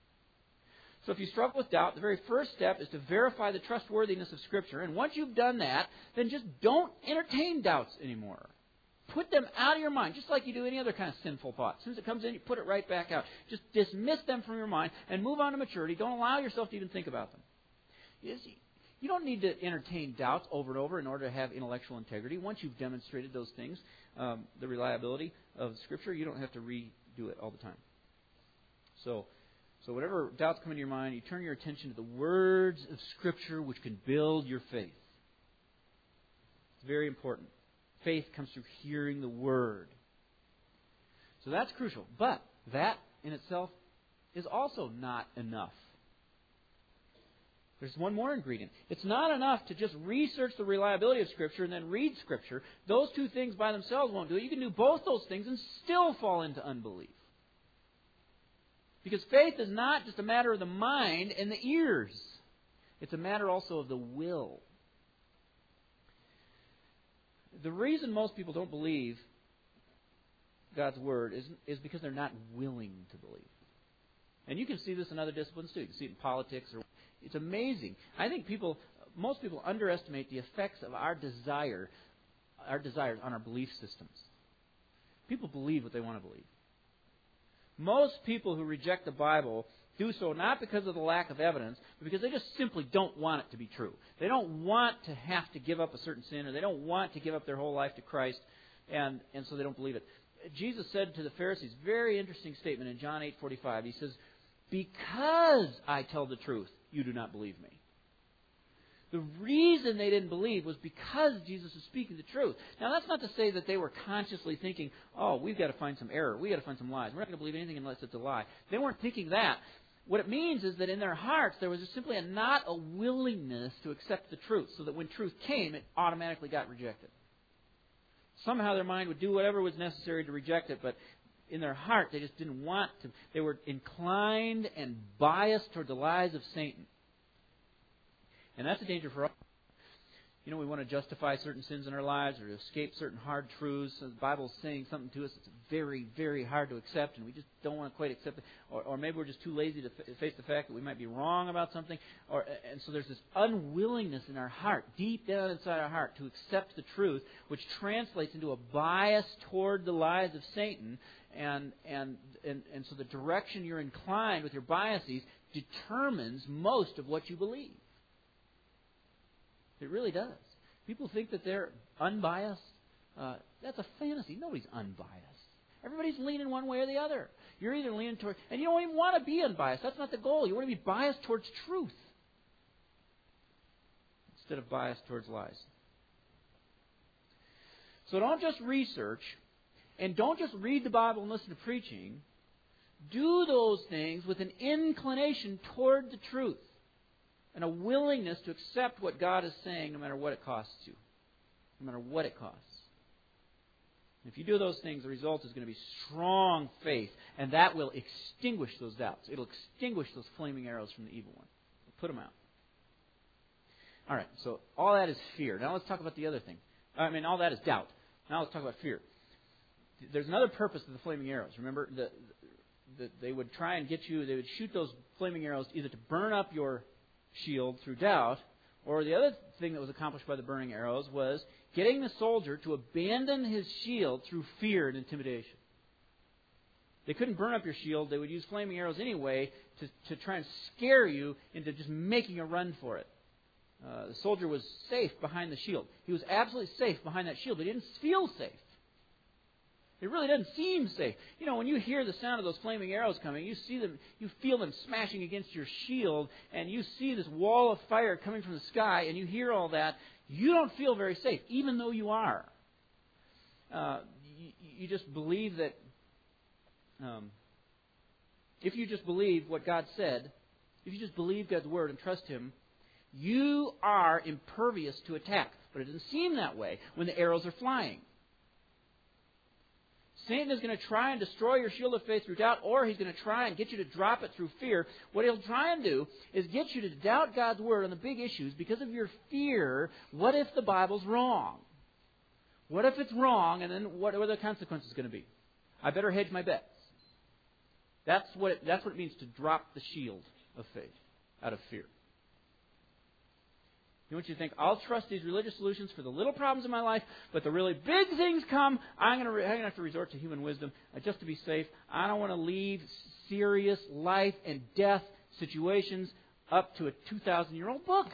So if you struggle with doubt, the very first step is to verify the trustworthiness of Scripture. And once you've done that, then just don't entertain doubts anymore. Put them out of your mind, just like you do any other kind of sinful thought. As soon as it comes in, you put it right back out. Just dismiss them from your mind and move on to maturity. Don't allow yourself to even think about them. You see, you don't need to entertain doubts over and over in order to have intellectual integrity. Once you've demonstrated those things, um, the reliability of Scripture, you don't have to redo it all the time. So, so whatever doubts come into your mind, you turn your attention to the words of Scripture which can build your faith. It's very important. Faith comes through hearing the Word. So that's crucial. But that in itself is also not enough. There's one more ingredient. It's not enough to just research the reliability of Scripture and then read Scripture. Those two things by themselves won't do it. You can do both those things and still fall into unbelief. Because faith is not just a matter of the mind and the ears. It's a matter also of the will. The reason most people don't believe God's Word is, is because they're not willing to believe. And you can see this in other disciplines too. You can see it in politics. Or, it's amazing. I think people, most people underestimate the effects of our desire, our desires on our belief systems. People believe what they want to believe. Most people who reject the Bible do so not because of the lack of evidence, but because they just simply don't want it to be true. They don't want to have to give up a certain sin, or they don't want to give up their whole life to Christ, and, and so they don't believe it. Jesus said to the Pharisees, very interesting statement in John eight forty-five. He says, because I tell the truth, you do not believe me. The reason they didn't believe was because Jesus was speaking the truth. Now, that's not to say that they were consciously thinking, oh, we've got to find some error. We've got to find some lies. We're not going to believe anything unless it's a lie. They weren't thinking that. What it means is that in their hearts, there was simply a, not a willingness to accept the truth, so that when truth came, it automatically got rejected. Somehow their mind would do whatever was necessary to reject it, but in their heart, they just didn't want to. They were inclined and biased toward the lies of Satan. And that's a danger for us. You know, we want to justify certain sins in our lives or to escape certain hard truths. So the Bible's saying something to us that's very, very hard to accept, and we just don't want to quite accept it. Or, or maybe we're just too lazy to face the fact that we might be wrong about something. Or, and so there's this unwillingness in our heart, deep down inside our heart, to accept the truth, which translates into a bias toward the lies of Satan. And, and, and, and so the direction you're inclined with your biases determines most of what you believe. It really does. People think that they're unbiased. Uh, that's a fantasy. Nobody's unbiased. Everybody's leaning one way or the other. You're either leaning toward... And you don't even want to be unbiased. That's not the goal. You want to be biased towards truth instead of biased towards lies. So don't just research, and don't just read the Bible and listen to preaching. Do those things with an inclination toward the truth. And a willingness to accept what God is saying no matter what it costs you. No matter what it costs. If you do those things, the result is going to be strong faith, and that will extinguish those doubts. It'll extinguish those flaming arrows from the evil one. It'll put them out. All right, so all that is fear. Now let's talk about the other thing. I mean, all that is doubt. Now let's talk about fear. There's another purpose to the flaming arrows. Remember, the, the, they would try and get you, they would shoot those flaming arrows either to burn up your shield through doubt, or the other thing that was accomplished by the burning arrows was getting the soldier to abandon his shield through fear and intimidation. They couldn't burn up your shield. They would use flaming arrows anyway to, to try and scare you into just making a run for it. Uh, the soldier was safe behind the shield. He was absolutely safe behind that shield, but he didn't feel safe. It really doesn't seem safe. You know, when you hear the sound of those flaming arrows coming, you see them, you feel them smashing against your shield, and you see this wall of fire coming from the sky, and you hear all that. You don't feel very safe, even though you are. Uh, you, you just believe that. Um, if you just believe what God said, if you just believe God's word and trust Him, you are impervious to attack. But it doesn't seem that way when the arrows are flying. Satan is going to try and destroy your shield of faith through doubt, or he's going to try and get you to drop it through fear. What he'll try and do is get you to doubt God's word on the big issues because of your fear. What if the Bible's wrong? What if it's wrong, and then what are the consequences going to be? I better hedge my bets. That's what it, that's what it means to drop the shield of faith out of fear. You want you to think, I'll trust these religious solutions for the little problems in my life, but the really big things come, I'm going to, I'm going to have to resort to human wisdom uh, just to be safe. I don't want to leave serious life and death situations up to a two thousand year old book.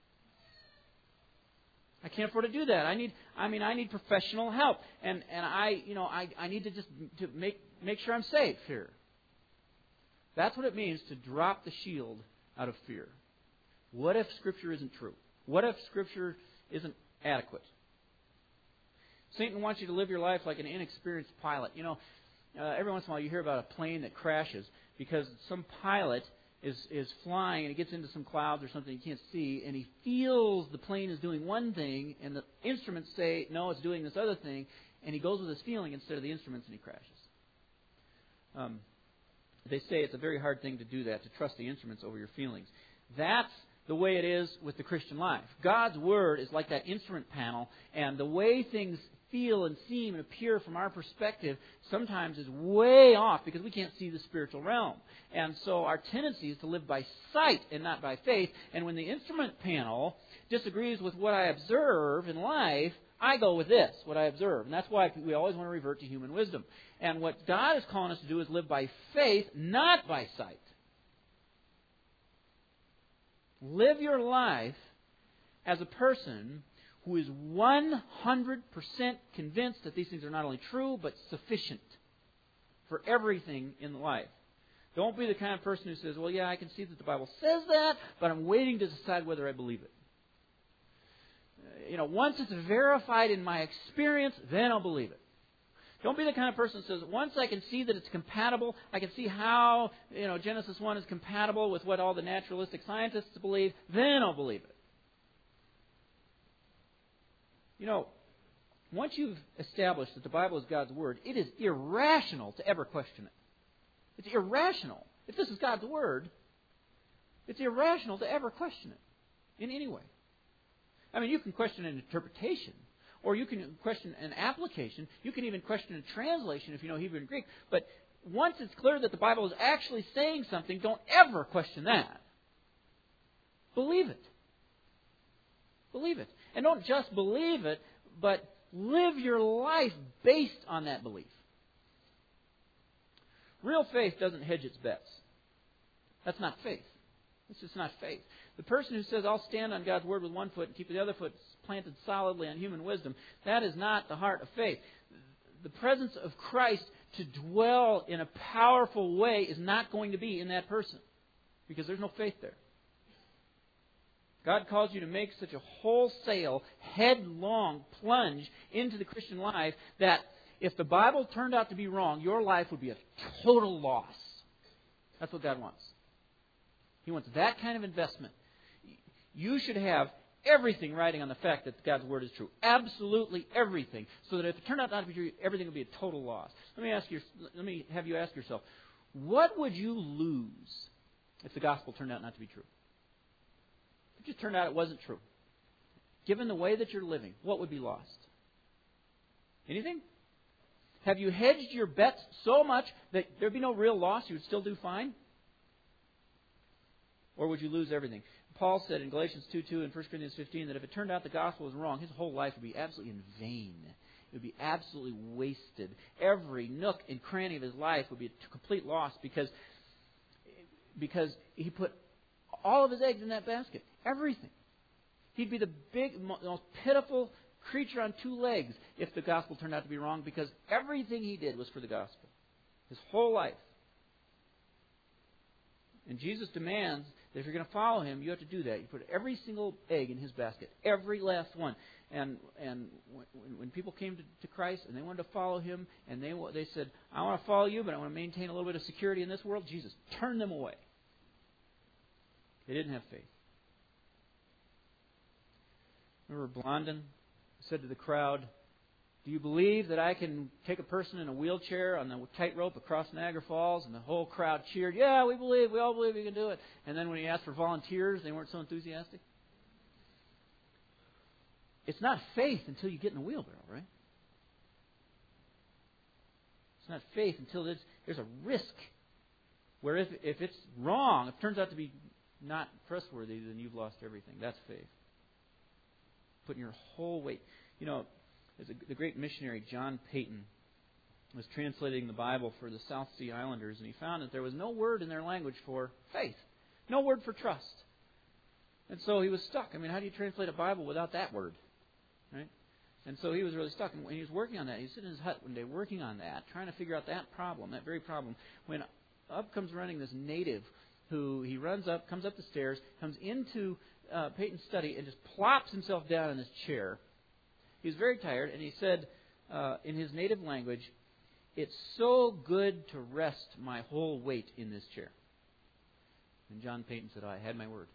I can't afford to do that. I need, I mean, I need professional help, and and I, you know, I, I need to just to make make sure I'm safe here. That's what it means to drop the shield out of fear. What if Scripture isn't true? What if Scripture isn't adequate? Satan wants you to live your life like an inexperienced pilot. You know, uh, every once in a while you hear about a plane that crashes because some pilot is, is flying and he gets into some clouds or something you can't see, and he feels the plane is doing one thing, and the instruments say, no, it's doing this other thing, and he goes with his feeling instead of the instruments, and he crashes. Um, they say it's a very hard thing to do that, to trust the instruments over your feelings. That's the way it is with the Christian life. God's Word is like that instrument panel, and the way things feel and seem and appear from our perspective sometimes is way off because we can't see the spiritual realm. And so our tendency is to live by sight and not by faith. And when the instrument panel disagrees with what I observe in life, I go with this, what I observe. And that's why we always want to revert to human wisdom. And what God is calling us to do is live by faith, not by sight. Live your life as a person who is one hundred percent convinced that these things are not only true, but sufficient for everything in life. Don't be the kind of person who says, well, yeah, I can see that the Bible says that, but I'm waiting to decide whether I believe it. You know, once it's verified in my experience, then I'll believe it. Don't be the kind of person that says, once I can see that it's compatible, I can see how, you know, Genesis one is compatible with what all the naturalistic scientists believe, then I'll believe it. You know, once you've established that the Bible is God's Word, it is irrational to ever question it. It's irrational. If this is God's Word, it's irrational to ever question it in any way. I mean, you can question an interpretation, or you can question an application. You can even question a translation if you know Hebrew and Greek. But once it's clear that the Bible is actually saying something, don't ever question that. Believe it. Believe it. And don't just believe it, but live your life based on that belief. Real faith doesn't hedge its bets. That's not faith. It's just not faith. The person who says, I'll stand on God's Word with one foot and keep the other foot planted solidly on human wisdom, that is not the heart of faith. The presence of Christ to dwell in a powerful way is not going to be in that person because there's no faith there. God calls you to make such a wholesale, headlong plunge into the Christian life that if the Bible turned out to be wrong, your life would be a total loss. That's what God wants. He wants that kind of investment. You should have everything riding on the fact that God's Word is true. Absolutely everything. So that if it turned out not to be true, everything would be a total loss. Let me ask you, let me have you ask yourself, what would you lose if the gospel turned out not to be true? If it just turned out it wasn't true. Given the way that you're living, what would be lost? Anything? Have you hedged your bets so much that there'd be no real loss, you would still do fine? Or would you lose everything? Paul said in Galatians two two and First Corinthians fifteen that if it turned out the gospel was wrong, his whole life would be absolutely in vain. It would be absolutely wasted. Every nook and cranny of his life would be a complete loss because, because he put all of his eggs in that basket. Everything. He'd be the big, most pitiful creature on two legs if the gospel turned out to be wrong, because everything he did was for the gospel. His whole life. And Jesus demands that if you're going to follow him, you have to do that. You put every single egg in his basket. Every last one. And and when, when people came to, to Christ and they wanted to follow him, and they they said, I want to follow you, but I want to maintain a little bit of security in this world, Jesus turned them away. They didn't have faith. Remember Blondin said to the crowd, do you believe that I can take a person in a wheelchair on the tightrope across Niagara Falls? And the whole crowd cheered, yeah, we believe, we all believe we can do it. And then when he asked for volunteers, they weren't so enthusiastic. It's not faith until you get in the wheelbarrow, right? It's not faith until there's, there's a risk where if, if it's wrong, if it turns out to be not trustworthy, then you've lost everything. That's faith. Putting your whole weight. You know, As a, the great missionary John Paton was translating the Bible for the South Sea Islanders, and he found that there was no word in their language for faith, no word for trust. And so he was stuck. I mean, how do you translate a Bible without that word? Right? And so he was really stuck. And when he was working on that, he was sitting in his hut one day working on that, trying to figure out that problem, that very problem, when up comes running this native who he runs up, comes up the stairs, comes into uh, Paton's study, and just plops himself down in his chair. He was very tired, and he said uh, in his native language, it's so good to rest my whole weight in this chair. And John Paton said, oh, I had my word.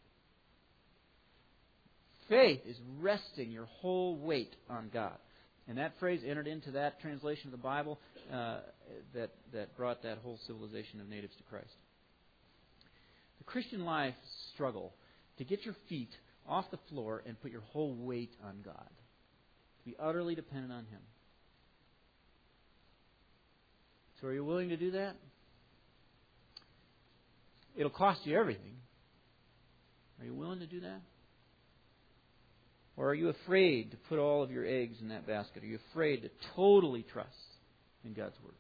Faith is resting your whole weight on God. And that phrase entered into that translation of the Bible uh, that, that brought that whole civilization of natives to Christ. The Christian life struggle to get your feet off the floor and put your whole weight on God. To be utterly dependent on him. So are you willing to do that? It'll cost you everything. Are you willing to do that? Or are you afraid to put all of your eggs in that basket? Are you afraid to totally trust in God's Word?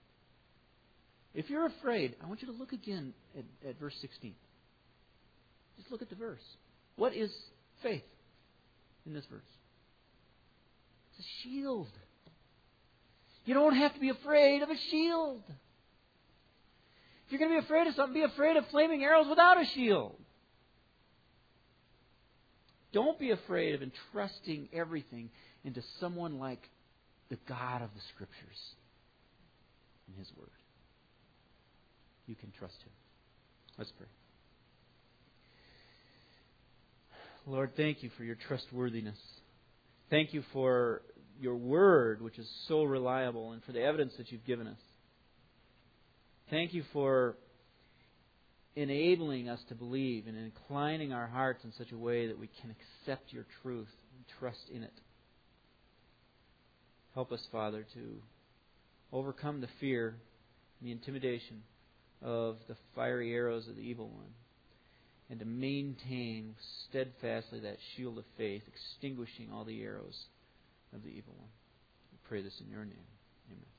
If you're afraid, I want you to look again at, at verse sixteen. Just look at the verse. What is faith in this verse? It's a shield. You don't have to be afraid of a shield. If you're going to be afraid of something, be afraid of flaming arrows without a shield. Don't be afraid of entrusting everything into someone like the God of the Scriptures and His Word. You can trust Him. Let's pray. Lord, thank you for your trustworthiness. Thank you for your Word, which is so reliable, and for the evidence that you've given us. Thank you for enabling us to believe and inclining our hearts in such a way that we can accept your truth and trust in it. Help us, Father, to overcome the fear and the intimidation of the fiery arrows of the evil one, and to maintain steadfastly that shield of faith, extinguishing all the arrows of the evil one. We pray this in your name. Amen.